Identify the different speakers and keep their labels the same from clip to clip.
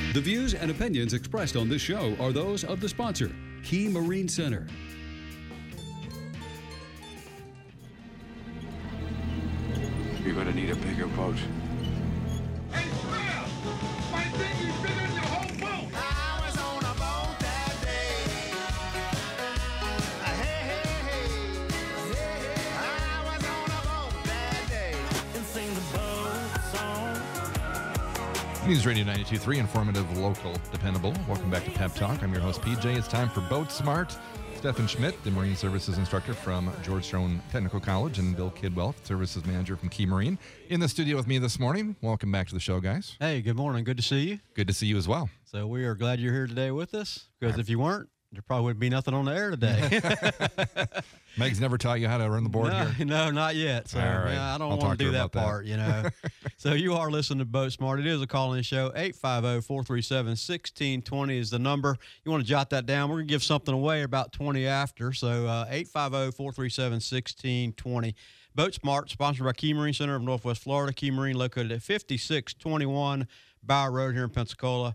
Speaker 1: The views and opinions expressed on this show are those of the sponsor, Key Marine Center.
Speaker 2: You're gonna need a bigger boat.
Speaker 3: Hey, Slim! My dinghy's bigger than your whole boat!
Speaker 4: I was on a boat that day. Hey, hey, hey. I was on a boat that day. And sing the boat song.
Speaker 5: News Radio 92.3, informative, local, dependable. Welcome back to Pep Talk. I'm your host, PJ. It's time for Boat Smart. Stephen Schmidt, the Marine Services Instructor from Georgetown Technical College, and Bill Kidwell, Services Manager from Key Marine, in the studio with me this morning. Welcome back to the show, guys.
Speaker 6: Hey, good morning. Good to see you.
Speaker 5: Good to see you as well.
Speaker 6: So we are glad you're here today with us, because if you weren't, there probably wouldn't be nothing on the air today.
Speaker 5: Meg's never taught you how to run the board here?
Speaker 6: No, not yet. So
Speaker 5: All right.
Speaker 6: yeah, I don't
Speaker 5: I'll
Speaker 6: want
Speaker 5: talk
Speaker 6: to
Speaker 5: to
Speaker 6: do
Speaker 5: her
Speaker 6: that
Speaker 5: about that.
Speaker 6: part, you know. So you are listening to Boat Smart. It is a call-in show. 850-437-1620 is the number. You want to jot that down. We're going to give something away about 20 after. So 850-437-1620. Boat Smart, sponsored by Key Marine Center of Northwest Florida. Key Marine located at 5621 Bower Road here in Pensacola.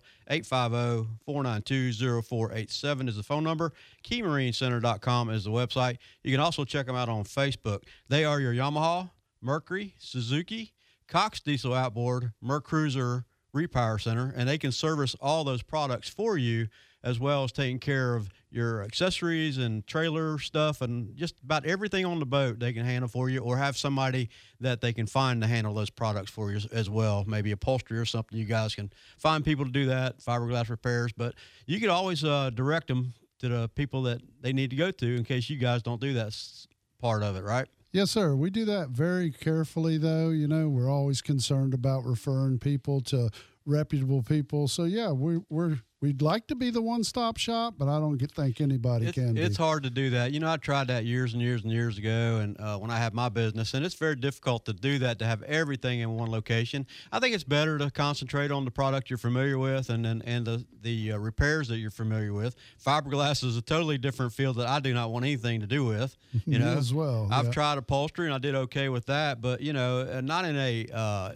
Speaker 6: 850-492-0487 is the phone number. KeyMarineCenter.com is the website. You can also check them out on Facebook. They are your Yamaha, Mercury, Suzuki, Cox Diesel Outboard, Mercruiser Repower Center, and they can service all those products for you, as well as taking care of your accessories and trailer stuff and just about everything on the boat they can handle for you, or have somebody that they can find to handle those products for you as well. Maybe upholstery or something. You guys can find people to do that, fiberglass repairs, but you could always direct them to the people that they need to go to in case you guys don't do that part of it, right?
Speaker 7: Yes, sir. We do that very carefully, though. You know, we're always concerned about referring people to reputable people. So, yeah, we'd like to be the one-stop shop, but I don't think anybody can be.
Speaker 6: It's hard to do that. You know, I tried that years and years and years ago, and when I had my business, and it's very difficult to do that, to have everything in one location. I think it's better to concentrate on the product you're familiar with and the repairs that you're familiar with. Fiberglass is a totally different field that I do not want anything to do with. You know,
Speaker 7: as well.
Speaker 6: I've tried upholstery, and I did okay with that, but you know, not in a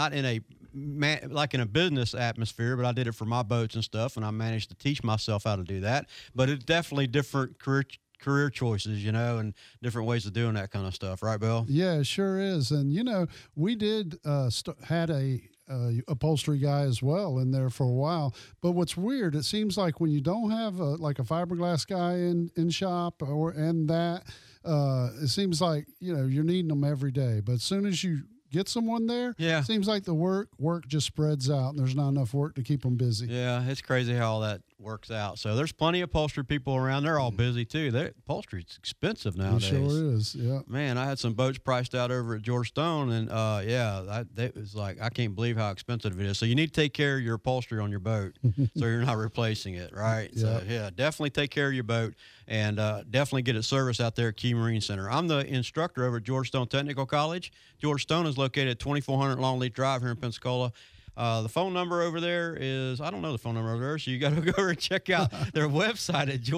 Speaker 6: like in a business atmosphere, but I did it for my boats and stuff, and I managed to teach myself how to do that. But it's definitely different career choices, you know, and different ways of doing that kind of stuff, right, Bill?
Speaker 7: Yeah, it sure is. And you know, we did had a upholstery guy as well in there for a while. But what's weird, it seems like when you don't have a fiberglass guy in shop it seems like, you know, you're needing them every day. But as soon as you get someone there,
Speaker 6: yeah,
Speaker 7: it seems like the work just spreads out and there's not enough work to keep them busy.
Speaker 6: Yeah, it's crazy how all that works out. So there's plenty of upholstery people around. They're all busy too. Upholstery's expensive nowadays.
Speaker 7: It sure is, yeah.
Speaker 6: Man, I had some boats priced out over at Georgetown, and it was like, I can't believe how expensive it is. So you need to take care of your upholstery on your boat so you're not replacing it, right?
Speaker 7: Yeah.
Speaker 6: So yeah, definitely take care of your boat, and definitely get it serviced out there at Key Marine Center. I'm the instructor over at Georgetown Technical College. Georgetown is located at 2400 Longleaf Drive here in Pensacola. The phone number over there is, I don't know the phone number over there, so you got to go over and check out their website at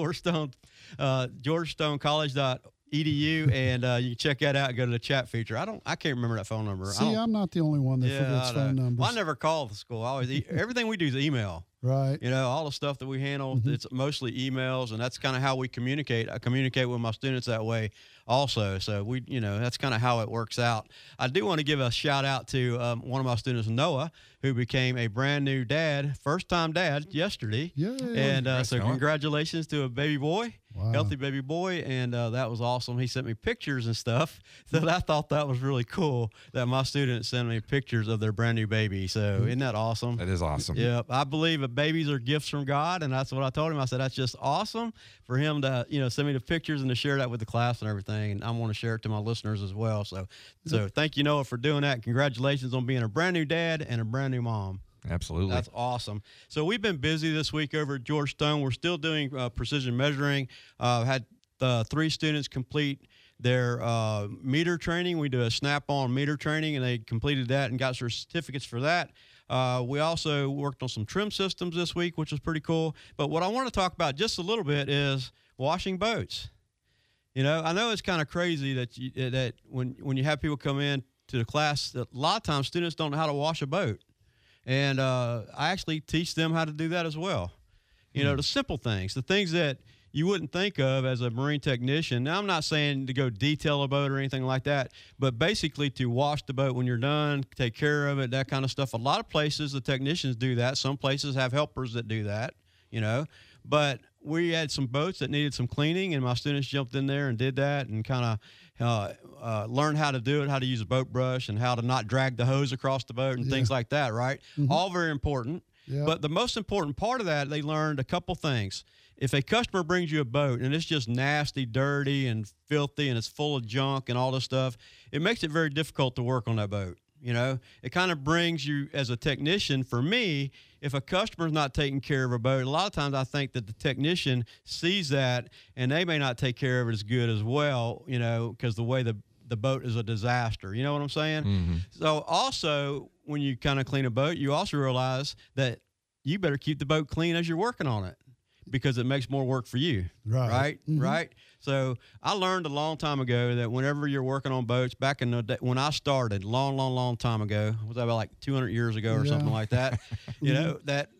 Speaker 6: georgetowncollege.edu, and you can check that out and go to the chat feature. I can't remember that phone number.
Speaker 7: See, I'm not the only one that forgets phone numbers.
Speaker 6: Well, I never call the school. Everything we do is email.
Speaker 7: Right.
Speaker 6: You know, all the stuff that we handle, it's mostly emails, and that's kind of how we communicate. I communicate with my students that way also. So that's kind of how it works out. I do want to give a shout out to one of my students, Noah, who became a brand new dad, first-time dad yesterday.
Speaker 7: Yeah.
Speaker 6: And so congratulations to a baby boy.
Speaker 7: Wow.
Speaker 6: Healthy baby boy, and that was awesome. He sent me pictures and stuff, so I thought that was really cool that my students sent me pictures of their brand new baby. So isn't that awesome?
Speaker 5: That is awesome.
Speaker 6: Yeah, I believe that babies are gifts from God, and that's what I told him. I said that's just awesome for him to send me the pictures and to share that with the class and everything, and I want to share it to my listeners as well. So thank you, Noah, for doing that. Congratulations on being a brand new dad and a brand new mom.
Speaker 5: Absolutely.
Speaker 6: That's awesome. So we've been busy this week over at Georgetown. We're still doing precision measuring. Had 3 students complete their meter training. We do a snap-on meter training, and they completed that and got their certificates for that. We also worked on some trim systems this week, which was pretty cool. But what I want to talk about just a little bit is washing boats. You know, I know it's kind of crazy that when you have people come in to the class, that a lot of times students don't know how to wash a boat. And I actually teach them how to do that as well. You know, the simple things, the things that you wouldn't think of as a marine technician. Now, I'm not saying to go detail a boat or anything like that, but basically to wash the boat when you're done, take care of it, that kind of stuff. A lot of places, the technicians do that. Some places have helpers that do that, you know. But we had some boats that needed some cleaning, and my students jumped in there and did that and kind of learned how to do it, how to use a boat brush and how to not drag the hose across the boat and things like that, right? All very important.
Speaker 7: Yeah.
Speaker 6: But the most important part of that, they learned a couple things. If a customer brings you a boat and it's just nasty, dirty, and filthy, and it's full of junk and all this stuff, it makes it very difficult to work on that boat. You know, it kind of brings you as a technician. For me, if a customer's not taking care of a boat, a lot of times I think that the technician sees that and they may not take care of it as good as well, you know, because the way the boat is a disaster. You know what I'm saying? So also, when you kind of clean a boat, you also realize that you better keep the boat clean as you're working on it, because it makes more work for you. Right. So I learned a long time ago that whenever you're working on boats, back in the day, when I started, long time ago, was that about like 200 years ago or something like that? You know, that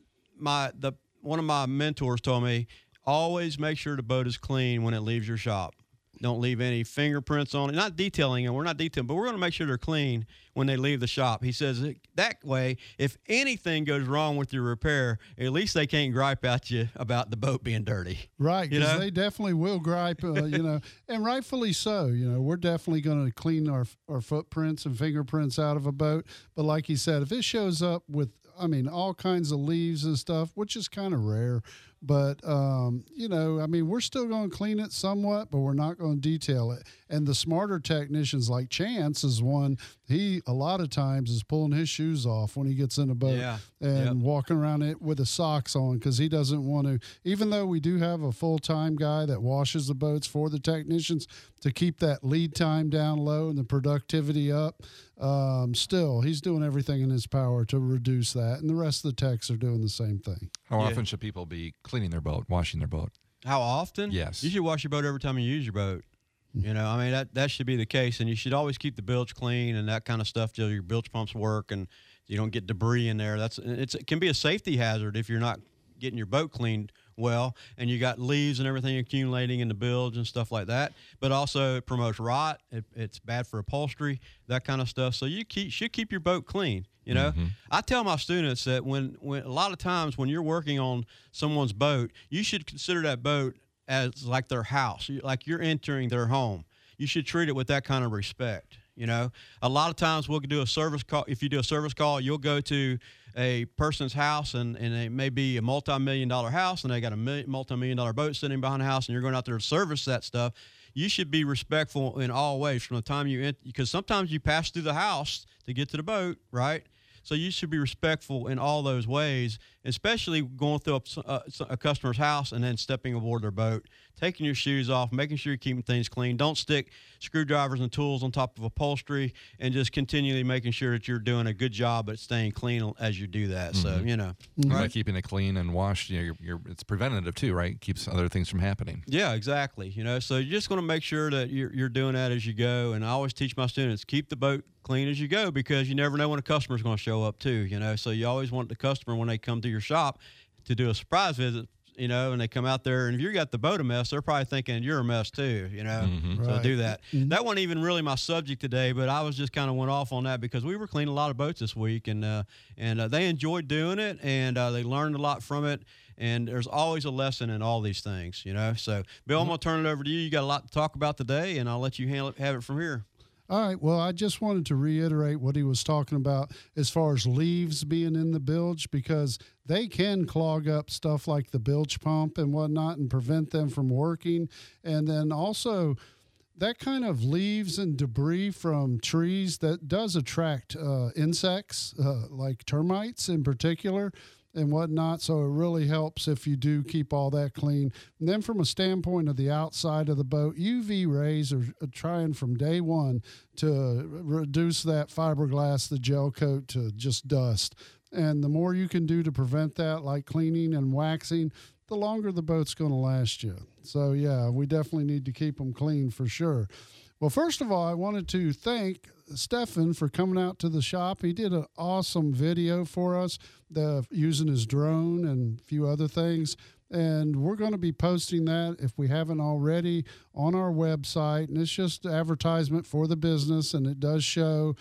Speaker 6: one of my mentors told me, always make sure the boat is clean when it leaves your shop. Don't leave any fingerprints on it. Not detailing it. We're not detailing, but we're going to make sure they're clean when they leave the shop. He says that way, if anything goes wrong with your repair, at least they can't gripe at you about the boat being dirty.
Speaker 7: Right,
Speaker 6: You
Speaker 7: because
Speaker 6: know?
Speaker 7: they definitely will gripe, you know, and rightfully so. You know, we're definitely going to clean our footprints and fingerprints out of a boat. But like you said, if it shows up with, I mean, all kinds of leaves and stuff, which is kind of rare. But, you know, I mean, we're still going to clean it somewhat, but we're not going to detail it. And the smarter technicians, like Chance is one, he a lot of times is pulling his shoes off when he gets in a boat and walking around it with the socks on, because he doesn't want to, even though we do have a full-time guy that washes the boats for the technicians to keep that lead time down low and the productivity up, still, he's doing everything in his power to reduce that. And the rest of the techs are doing the same thing.
Speaker 5: How often should people be cleaning their boat, washing their boat?
Speaker 6: How often?
Speaker 5: Yes.
Speaker 6: You should wash your boat every time you use your boat. You know, I mean, that should be the case. And you should always keep the bilge clean and that kind of stuff till your bilge pumps work and you don't get debris in there. It can be a safety hazard if you're not getting your boat cleaned well and you got leaves and everything accumulating in the bilge and stuff like that. But also it promotes rot. It's bad for upholstery, that kind of stuff. So you should keep your boat clean. You know, I tell my students that when a lot of times when you're working on someone's boat, you should consider that boat as like their house, like you're entering their home. You should treat it with that kind of respect. You know, a lot of times we'll do a service call. If you do a service call, you'll go to a person's house and it may be a multi-million-dollar house and they got a multi-million-dollar boat sitting behind the house and you're going out there to service that stuff. You should be respectful in all ways from the time you enter, because sometimes you pass through the house to get to the boat, right? So you should be respectful in all those ways, especially going through a customer's house and then stepping aboard their boat, taking your shoes off, making sure you're keeping things clean. Don't stick screwdrivers and tools on top of upholstery, and just continually making sure that you're doing a good job at staying clean as you do that. So, you know.
Speaker 5: By keeping it clean and washed, you know, it's preventative too, right? Keeps other things from happening.
Speaker 6: Yeah, exactly. You know, so you're just going to make sure that you're doing that as you go. And I always teach my students, keep the boat clean as you go, because you never know when a customer's going to show up too, you know. So you always want the customer, when they come to your shop, to do a surprise visit, you know, and they come out there, and if you got the boat a mess, they're probably thinking you're a mess too, you know. So
Speaker 7: Right.
Speaker 6: do that. That wasn't even really my subject today, but I was just kind of went off on that because we were cleaning a lot of boats this week, and they enjoyed doing it, and they learned a lot from it. And there's always a lesson in all these things, you know. So, Bill, I'm going to turn it over to you. You got a lot to talk about today, and I'll let you have it from here.
Speaker 7: All right. Well, I just wanted to reiterate what he was talking about as far as leaves being in the bilge, because they can clog up stuff like the bilge pump and whatnot and prevent them from working. And then also that kind of leaves and debris from trees that does attract insects, like termites in particular and whatnot. So it really helps if you do keep all that clean. And then from a standpoint of the outside of the boat, UV rays are trying from day one to reduce that fiberglass, the gel coat, to just dust. And the more you can do to prevent that, like cleaning and waxing, the longer the boat's going to last you. So, yeah, we definitely need to keep them clean for sure. Well, first of all, I wanted to thank Stefan for coming out to the shop. He did an awesome video for us using his drone and a few other things. And we're going to be posting that, if we haven't already, on our website. And it's just advertisement for the business, and it does show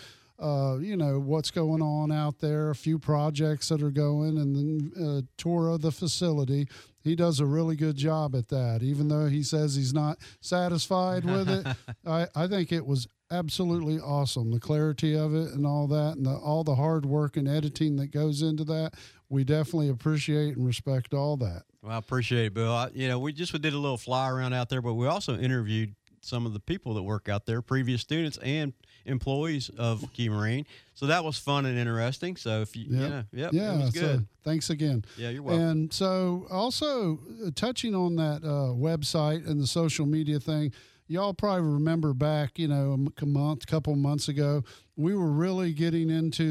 Speaker 7: what's going on out there, a few projects that are going, and then a tour of the facility. He does a really good job at that, even though he says he's not satisfied with it. I think it was absolutely awesome, the clarity of it and all that, and all the hard work and editing that goes into that. We definitely appreciate and respect all that.
Speaker 6: Well, I appreciate it, Bill. We did a little fly around out there, but we also interviewed some of the people that work out there, previous students and employees of Key Marine. So that was fun and interesting. So if it was good.
Speaker 7: So thanks again.
Speaker 6: Yeah, you're welcome.
Speaker 7: And so also touching on that website and the social media thing, y'all probably remember back, a couple months ago, we were really getting into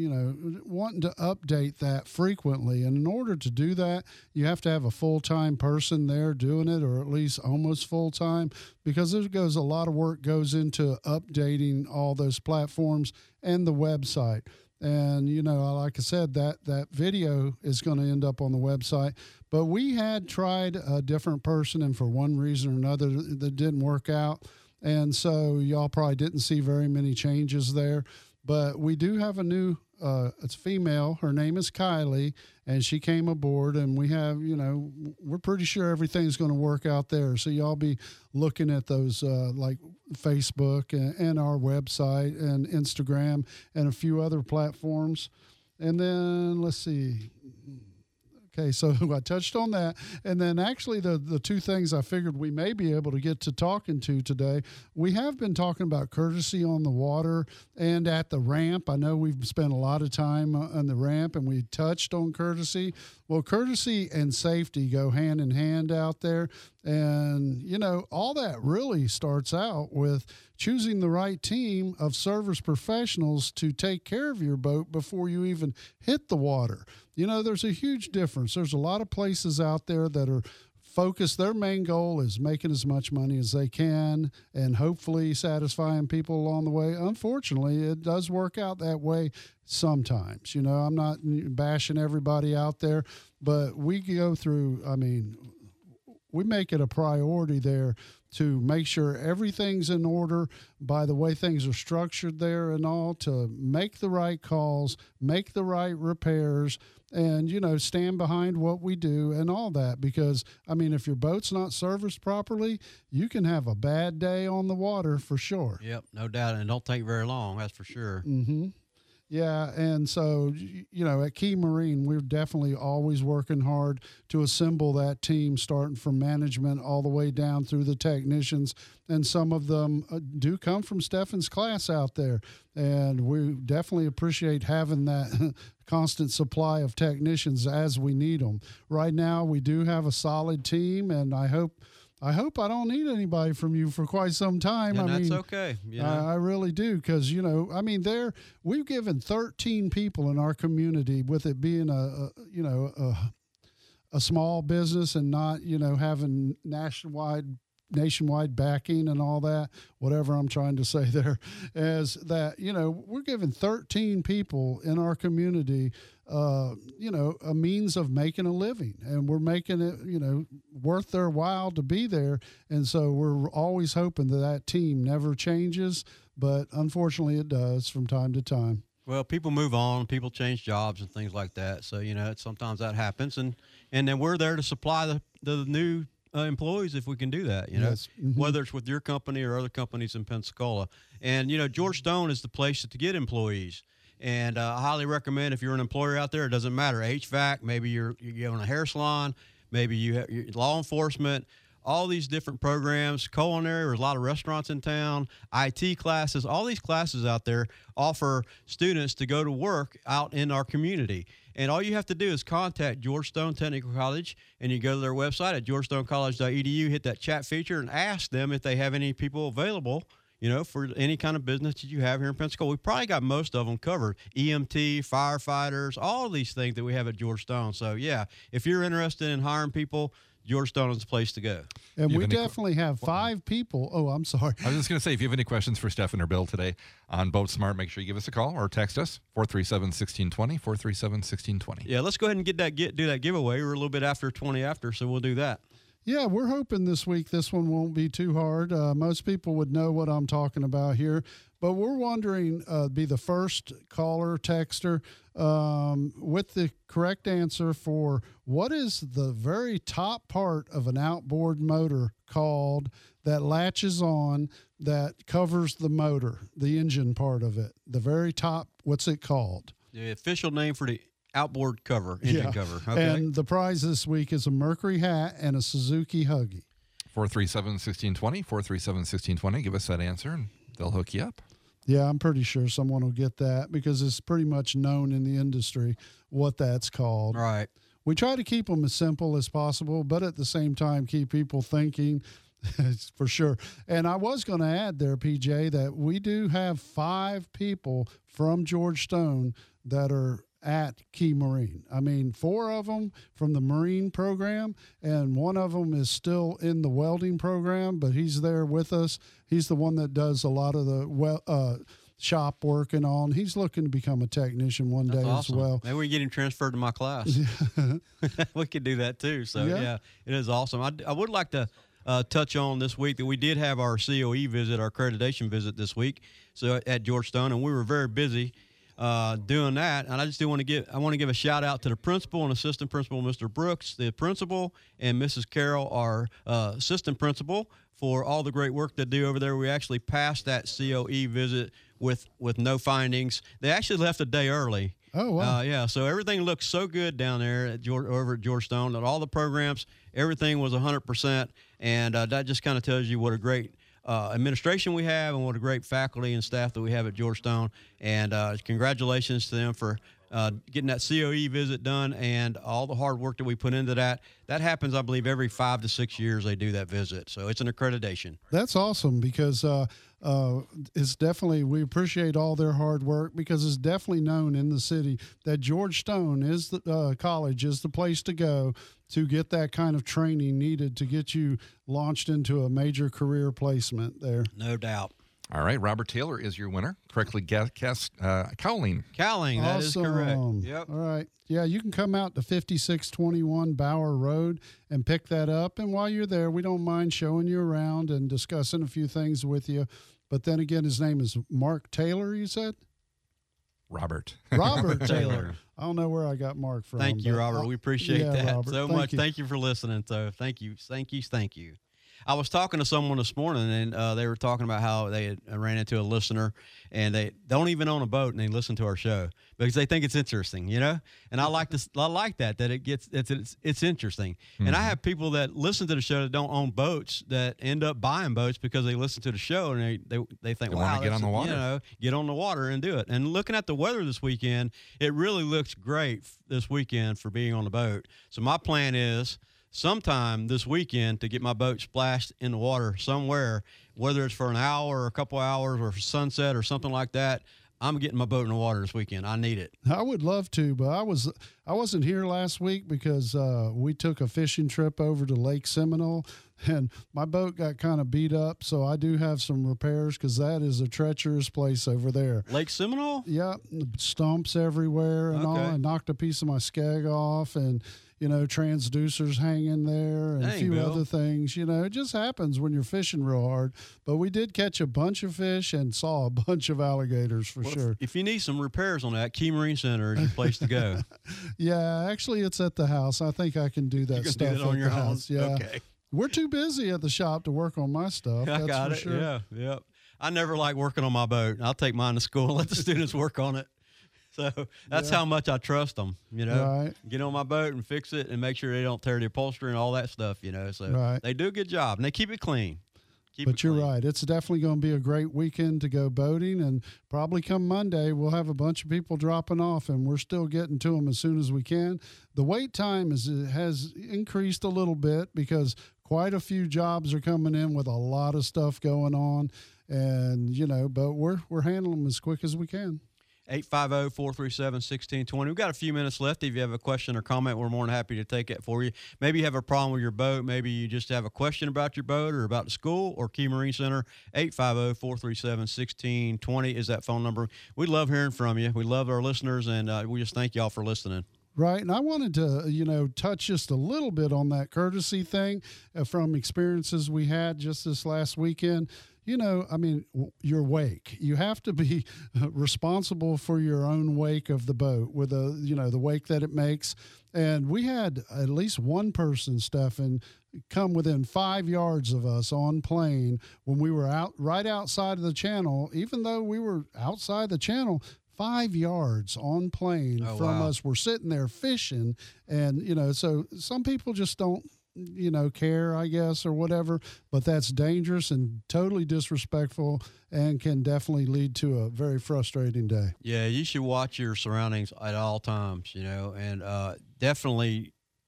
Speaker 7: wanting to update that frequently. And in order to do that, you have to have a full-time person there doing it, or at least almost full-time, because a lot of work goes into updating all those platforms and the website. And, like I said, that video is going to end up on the website. But we had tried a different person, and for one reason or another, that didn't work out. And so y'all probably didn't see very many changes there. But we do have a new, it's female. Her name is Kylie, and she came aboard. And we have, we're pretty sure everything's going to work out there. So y'all be looking at those like Facebook and our website and Instagram and a few other platforms. And then let's see. Okay, so I touched on that. And then actually the two things I figured we may be able to get to talking to today, we have been talking about courtesy on the water and at the ramp. I know we've spent a lot of time on the ramp, and we touched on courtesy. Well, courtesy and safety go hand in hand out there. And, all that really starts out with choosing the right team of service professionals to take care of your boat before you even hit the water. There's a huge difference. There's a lot of places out there that are focused. Their main goal is making as much money as they can and hopefully satisfying people along the way. Unfortunately, it does work out that way sometimes. I'm not bashing everybody out there, but we go through, we make it a priority there to make sure everything's in order by the way things are structured there and all, to make the right calls, make the right repairs, and, stand behind what we do and all that. Because, if your boat's not serviced properly, you can have a bad day on the water for sure.
Speaker 6: Yep, no doubt. And it don't take very long, that's for sure.
Speaker 7: Mm-hmm. Yeah, and so, at Key Marine, we're definitely always working hard to assemble that team, starting from management all the way down through the technicians. And some of them do come from Stefan's class out there. And we definitely appreciate having that constant supply of technicians as we need them. Right now, we do have a solid team, and I hope I don't need anybody from you for quite some time.
Speaker 6: And that's okay.
Speaker 7: I really do, because, we've given 13 people in our community, with it being a small business and not, having nationwide backing and all that, whatever I'm trying to say there, is that, we're giving 13 people in our community, a means of making a living, and we're making it, worth their while to be there. And so we're always hoping that team never changes, but unfortunately it does from time to time.
Speaker 6: Well, people move on, people change jobs and things like that. So, sometimes that happens, and then we're there to supply the new employees if we can do that,
Speaker 7: Yes. Mm-hmm.
Speaker 6: Whether it's with your company or other companies in Pensacola. And, George Stone is the place to get employees. And I highly recommend, if you're an employer out there, it doesn't matter, HVAC, maybe you're on a hair salon, maybe you have law enforcement, all these different programs, culinary, there's a lot of restaurants in town, IT classes, all these classes out there offer students to go to work out in our community. And all you have to do is contact George Stone Technical College, and you go to their website at georgestoncollege.edu, hit that chat feature, and ask them if they have any people available, for any kind of business that you have here in Pensacola. We probably got most of them covered. EMT, firefighters, all of these things that we have at George Stone. So, yeah, if you're interested in hiring people, George Stone is the place to go.
Speaker 7: And we definitely have 5 people. Oh, I'm sorry.
Speaker 5: I was just going to say, if you have any questions for Stefan or Bill today on Boat Smart, make sure you give us a call or text us, 437-1620, 437-1620.
Speaker 6: Yeah, let's go ahead and do that giveaway. We're a little bit after 20 after, so we'll do that.
Speaker 7: Yeah, we're hoping this week this one won't be too hard. Most people would know what I'm talking about here, but we're wondering, be the first caller, texter, with the correct answer for what is the very top part of an outboard motor called that latches on that covers the motor, the engine part of it, the very top, what's it called?
Speaker 6: The official name for the outboard cover, engine cover. Okay.
Speaker 7: And the prize this week is a Mercury hat and a Suzuki Huggy.
Speaker 5: 437-1620, 437-1620. Give us that answer, and they'll hook you up.
Speaker 7: Yeah, I'm pretty sure someone will get that because it's pretty much known in the industry what that's called.
Speaker 6: Right.
Speaker 7: We try to keep them as simple as possible, but at the same time keep people thinking for sure. And I was going to add there, PJ, that we do have 5 people from George Stone that are at Key Marine. I mean, 4 of them from the Marine program, and 1 of them is still in the welding program, but he's there with us. He's the one that does a lot of the shop work and all, and he's looking to become a technician one day as well.
Speaker 6: Maybe we can get him transferred to my class. We could do that too. So, yeah it is awesome. I would like to touch on this week that we did have our COE visit, our accreditation visit this week, so at George Stone, and we were very busy doing that. And I just want to give a shout out to the principal and assistant principal, Mr. Brooks, the principal, and Mrs. Carroll, our assistant principal, for all the great work they do over there. We actually passed that COE visit with no findings. They actually left a day early.
Speaker 7: Oh, wow.
Speaker 6: Yeah, so everything looked so good down there over at George Stone, that all the programs, everything was 100%, and that just kind of tells you what a great administration we have and what a great faculty and staff that we have at George Stone. And congratulations to them for getting that COE visit done and all the hard work that we put into that. That happens, I believe, every 5 to 6 years they do that visit. So it's an accreditation.
Speaker 7: That's awesome because it's definitely, we appreciate all their hard work because it's definitely known in the city that George Stone is the college is the place to go to get that kind of training needed to get you launched into a major career placement there.
Speaker 6: No doubt.
Speaker 5: All right, Robert Taylor is your winner. Correctly guessed, Cowling.
Speaker 6: Cowling, that is correct. Yep.
Speaker 7: All right. Yeah, you can come out to 5621 Bower Road and pick that up. And while you're there, we don't mind showing you around and discussing a few things with you. But then again, his name is Mark Taylor, you said?
Speaker 5: Robert
Speaker 6: Taylor.
Speaker 7: I don't know where I got Mark from.
Speaker 6: Thank you, Robert. We appreciate that
Speaker 7: Robert,
Speaker 6: so much. Thank you for listening. So thank you. I was talking to someone this morning, and they were talking about how they had ran into a listener, and they don't even own a boat, and they listen to our show because they think it's interesting, And I like this. I like that it's interesting. Mm-hmm. And I have people that listen to the show that don't own boats that end up buying boats because they listen to the show and they think, wow,
Speaker 5: get on the water.
Speaker 6: Get on the water and do it. And looking at the weather this weekend, it really looks great this weekend for being on the boat. So my plan is sometime this weekend to get my boat splashed in the water somewhere, whether it's for an hour or a couple hours or for sunset or something like that. I'm getting my boat in the water this weekend. I need it.
Speaker 7: I would love to, but I wasn't here last week because we took a fishing trip over to Lake Seminole, and my boat got kind of beat up, so I do have some repairs because that is a treacherous place over there.
Speaker 6: Lake Seminole?
Speaker 7: Yeah, stumps everywhere and all. I knocked a piece of my skeg off and transducers hanging there and a few other things. It just happens when you're fishing real hard. But we did catch a bunch of fish and saw a bunch of alligators for sure.
Speaker 6: If you need some repairs on that, Key Marine Center is your place to go.
Speaker 7: Yeah, actually, it's at the house. I think I can do that
Speaker 6: you can
Speaker 7: stuff
Speaker 6: do that on
Speaker 7: at
Speaker 6: your
Speaker 7: the
Speaker 6: own.
Speaker 7: house. Yeah.
Speaker 6: Okay.
Speaker 7: We're too busy at the shop to work on my stuff.
Speaker 6: I
Speaker 7: That's
Speaker 6: got
Speaker 7: for
Speaker 6: it.
Speaker 7: Sure.
Speaker 6: Yeah. Yep. I never like working on my boat. I'll take mine to school and let the students work on it. So that's how much I trust them,
Speaker 7: Right.
Speaker 6: Get on my boat and fix it and make sure they don't tear the upholstery and all that stuff, So they do a good job and they keep it clean.
Speaker 7: But you're right. It's definitely going to be a great weekend to go boating, and probably come Monday, we'll have a bunch of people dropping off, and we're still getting to them as soon as we can. The wait time has increased a little bit because quite a few jobs are coming in with a lot of stuff going on, and but we're handling them as quick as we can.
Speaker 6: 850-437-1620. We've got a few minutes left. If you have a question or comment, we're more than happy to take it for you. Maybe you have a problem with your boat. Maybe you just have a question about your boat or about the school or Key Marine Center. 850-437-1620 is that phone number. We love hearing from you. We love our listeners, and we just thank y'all for listening.
Speaker 7: Right. And I wanted to, touch just a little bit on that courtesy thing from experiences we had just this last weekend. Your wake. You have to be responsible for your own wake of the boat with the wake that it makes. And we had at least one person, Stefan, come within 5 yards of us on plane when we were right outside of the channel. Even though we were outside the channel, 5 yards on plane from us, we're sitting there fishing. And, so some people just don't, care, I guess, or whatever, but that's dangerous and totally disrespectful and can definitely lead to a very frustrating day.
Speaker 6: Yeah, you should watch your surroundings at all times, and definitely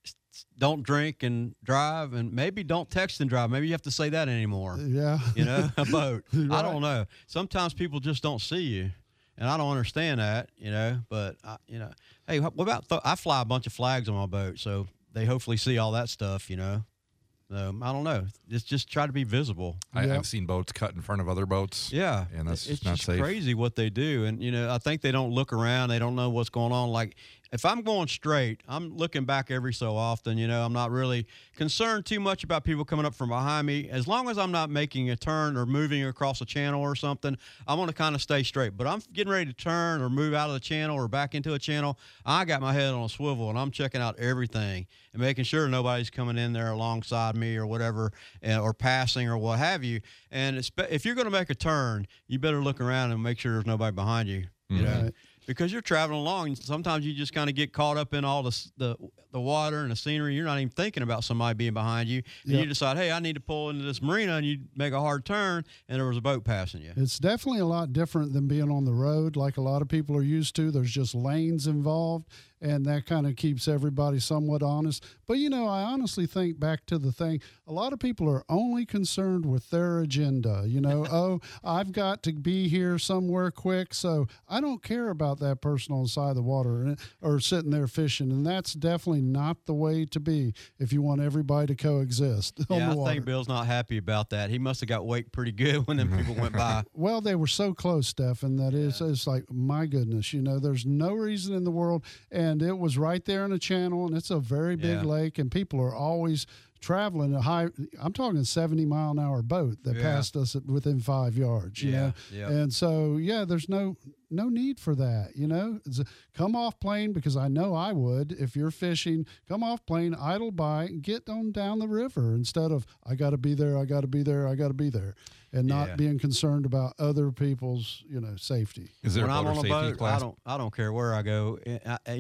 Speaker 6: don't drink and drive, and maybe don't text and drive. Maybe you have to say that anymore.
Speaker 7: Yeah.
Speaker 6: A boat.
Speaker 7: Right.
Speaker 6: I don't know. Sometimes people just don't see you. And I don't understand that, but, hey, what about, I fly a bunch of flags on my boat, so they hopefully see all that stuff, So, I don't know. Just try to be visible.
Speaker 5: I've seen boats cut in front of other boats.
Speaker 6: Yeah.
Speaker 5: And that's
Speaker 6: it's
Speaker 5: not
Speaker 6: just
Speaker 5: safe.
Speaker 6: Crazy what they do. And, I think they don't look around. They don't know what's going on. Like, if I'm going straight, I'm looking back every so often. I'm not really concerned too much about people coming up from behind me. As long as I'm not making a turn or moving across a channel or something, I want to kind of stay straight. But I'm getting ready to turn or move out of the channel or back into a channel. I got my head on a swivel, and I'm checking out everything and making sure nobody's coming in there alongside me or whatever, or passing or what have you. And if you're going to make a turn, you better look around and make sure there's nobody behind you.
Speaker 7: Right.
Speaker 6: Because you're traveling along, and sometimes you just kind of get caught up in all the water and the scenery. You're not even thinking about somebody being behind you, and you decide, hey, I need to pull into this marina, and you make a hard turn, and there was a boat passing you.
Speaker 7: It's definitely a lot different than being on the road like a lot of people are used to. There's just lanes involved, and that kind of keeps everybody somewhat honest. But, I honestly think back to the thing, a lot of people are only concerned with their agenda. Oh, I've got to be here somewhere quick, so I don't care about that person on the side of the water or sitting there fishing. And that's definitely not the way to be if you want everybody to coexist on the water.
Speaker 6: I think Bill's not happy about that. He must have got waked pretty good when them people went by.
Speaker 7: Well, they were so close, Stefan, that it's like, my goodness, there's no reason in the world. And it was right there in the channel, and it's a very big lake, and people are always traveling a high, I'm talking 70-mile-an-hour boat that passed us within 5 yards, you know?
Speaker 6: Yeah.
Speaker 7: And so, there's no need for that, Come off plane, because I know I would, if you're fishing, come off plane, idle by, get on down the river instead of, I got to be there, I got to be there, I got to be there, and not being concerned about other people's, safety.
Speaker 5: Is there
Speaker 6: when
Speaker 5: a
Speaker 6: I'm on a
Speaker 5: safety
Speaker 6: boat,
Speaker 5: class?
Speaker 6: I don't care where I go, and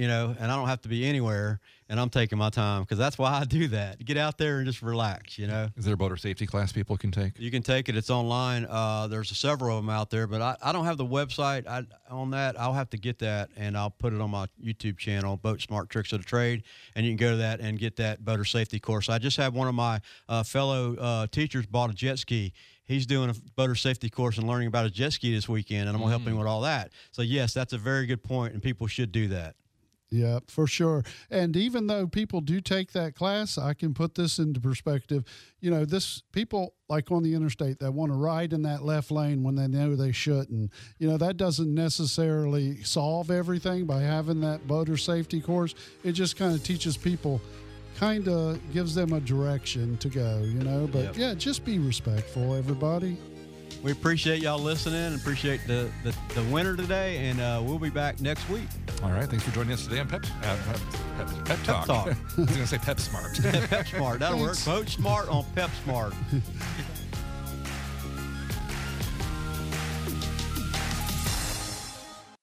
Speaker 6: I don't have to be anywhere, and I'm taking my time, because that's why I do that. Get out there and just relax,
Speaker 5: Is there a boater safety class people can take?
Speaker 6: You can take it. It's online. There's several of them out there, but I don't have the website on that. I'll have to get that, and I'll put it on my YouTube channel, Boat Smart Tricks of the Trade, and you can go to that and get that boater safety course. I just had one of my fellow teachers bought a jet ski. He's doing a boater safety course and learning about a jet ski this weekend, and I'm going to help him with all that. So, yes, that's a very good point, and people should do that.
Speaker 7: Yeah, for sure. And even though people do take that class, I can put this into perspective. This people like on the interstate that want to ride in that left lane when they know they shouldn't. That doesn't necessarily solve everything by having that boater safety course. It just kind of teaches people, kind of gives them a direction to go, But, just be respectful, everybody.
Speaker 6: We appreciate y'all listening and appreciate the winner today, and we'll be back next week.
Speaker 5: All right. Thanks for joining us today on Pep Talk.
Speaker 6: Talk.
Speaker 5: I was going to say Pep Smart.
Speaker 6: Pep Smart. That'll work. Boat Smart on Pep Smart.